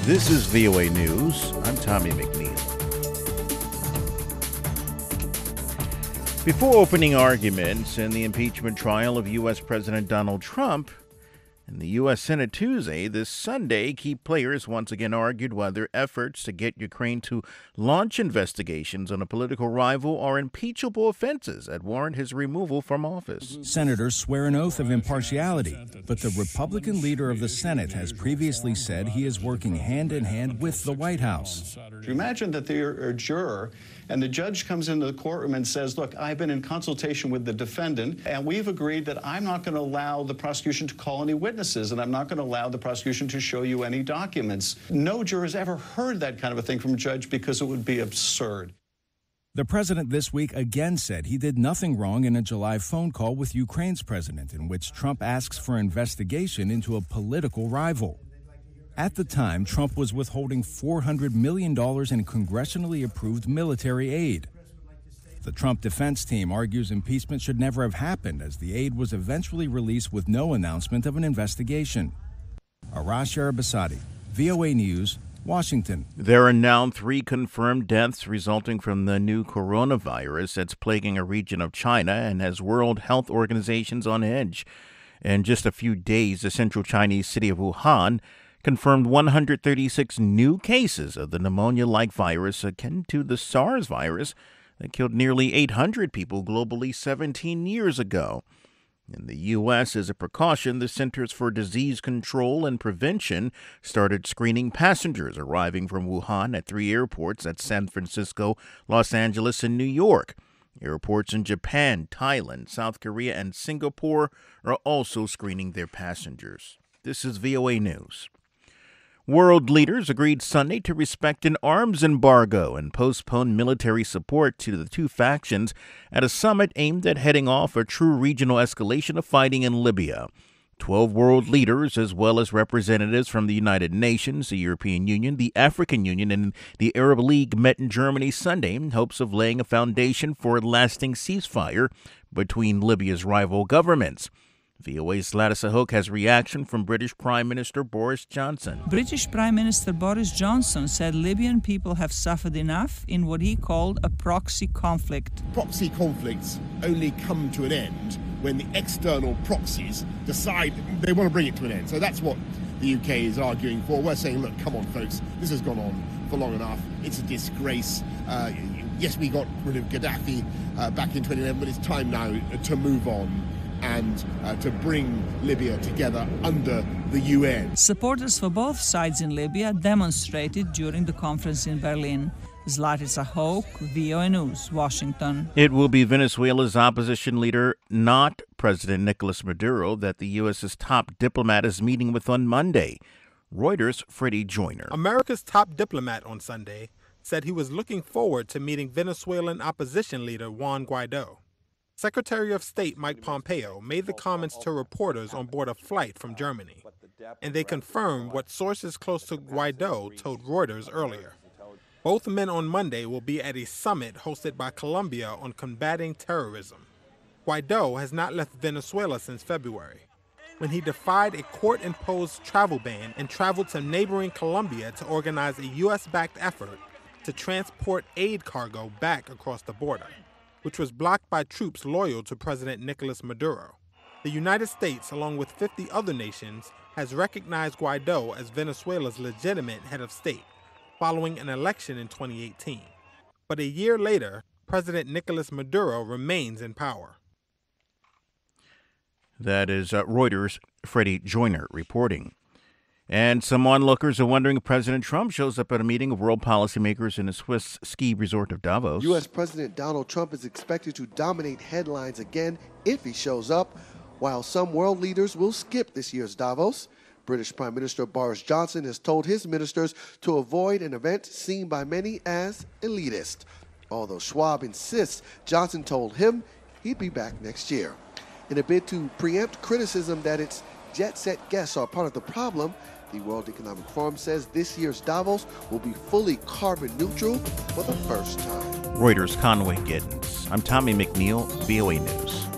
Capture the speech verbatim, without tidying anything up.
This is V O A News. I'm Tommy McNeil. Before opening arguments in the impeachment trial of U S. President Donald Trump in the U S. Senate Tuesday, this Sunday, key players once again argued whether efforts to get Ukraine to launch investigations on a political rival are impeachable offenses that warrant his removal from office. Senators swear an oath of impartiality, but the Republican leader of the Senate has previously said he is working hand in hand with the White House. Imagine that they're a juror and the judge comes into the courtroom and says, look, I've been in consultation with the defendant, and we've agreed that I'm not going to allow the prosecution to call any witnesses, and I'm not going to allow the prosecution to show you any documents. No juror has ever heard that kind of a thing from a judge because it would be absurd. The president this week again said he did nothing wrong in a July phone call with Ukraine's president, in which Trump asks for investigation into a political rival. At the time, Trump was withholding four hundred million dollars in congressionally approved military aid. The Trump defense team argues impeachment should never have happened, as the aid was eventually released with no announcement of an investigation. Arash Arabasadi, V O A News, Washington. There are now three confirmed deaths resulting from the new coronavirus that's plaguing a region of China and has World Health Organizations on edge. In just a few days, the central Chinese city of Wuhan confirmed one hundred thirty-six new cases of the pneumonia-like virus akin to the SARS virus that killed nearly eight hundred people globally seventeen years ago. In the U S, as a precaution, the Centers for Disease Control and Prevention started screening passengers arriving from Wuhan at three airports at San Francisco, Los Angeles, and New York. Airports in Japan, Thailand, South Korea, and Singapore are also screening their passengers. This is V O A News. World leaders agreed Sunday to respect an arms embargo and postpone military support to the two factions at a summit aimed at heading off a true regional escalation of fighting in Libya. Twelve world leaders, as well as representatives from the United Nations, the European Union, the African Union, and the Arab League, met in Germany Sunday in hopes of laying a foundation for a lasting ceasefire between Libya's rival governments. V O A's Gladys Ahok has reaction from British Prime Minister Boris Johnson. British Prime Minister Boris Johnson said Libyan people have suffered enough in what he called a proxy conflict. Proxy conflicts only come to an end when the external proxies decide they want to bring it to an end. So that's what the U K is arguing for. We're saying, look, come on, folks, this has gone on for long enough. It's a disgrace. Uh, yes, we got rid of Gaddafi uh, back in twenty eleven, but it's time now to move on and uh, to bring Libya together under the U N. Supporters for both sides in Libya demonstrated during the conference in Berlin. Zlatica Ahok, V O A News, Washington. It will be Venezuela's opposition leader, not President Nicolas Maduro, that the U S's top diplomat is meeting with on Monday. Reuters' Freddie Joyner. America's top diplomat on Sunday said he was looking forward to meeting Venezuelan opposition leader Juan Guaido. Secretary of State Mike Pompeo made the comments to reporters on board a flight from Germany, and they confirmed what sources close to Guaido told Reuters earlier. Both men on Monday will be at a summit hosted by Colombia on combating terrorism. Guaido has not left Venezuela since February, when he defied a court-imposed travel ban and traveled to neighboring Colombia to organize a U S-backed effort to transport aid cargo back across the border, which was blocked by troops loyal to President Nicolas Maduro. The United States, along with fifty other nations, has recognized Guaido as Venezuela's legitimate head of state, following an election in twenty eighteen. But a year later, President Nicolas Maduro remains in power. That is uh, Reuters' Freddie Joyner reporting. And some onlookers are wondering if President Trump shows up at a meeting of world policymakers in the Swiss ski resort of Davos. U S. President Donald Trump is expected to dominate headlines again if he shows up, while some world leaders will skip this year's Davos. British Prime Minister Boris Johnson has told his ministers to avoid an event seen by many as elitist. Although Schwab insists Johnson told him he'd be back next year. In a bid to preempt criticism that its jet-set guests are part of the problem, the World Economic Forum says this year's Davos will be fully carbon neutral for the first time. Reuters' Conway Giddens. I'm Tommy McNeil, V O A News.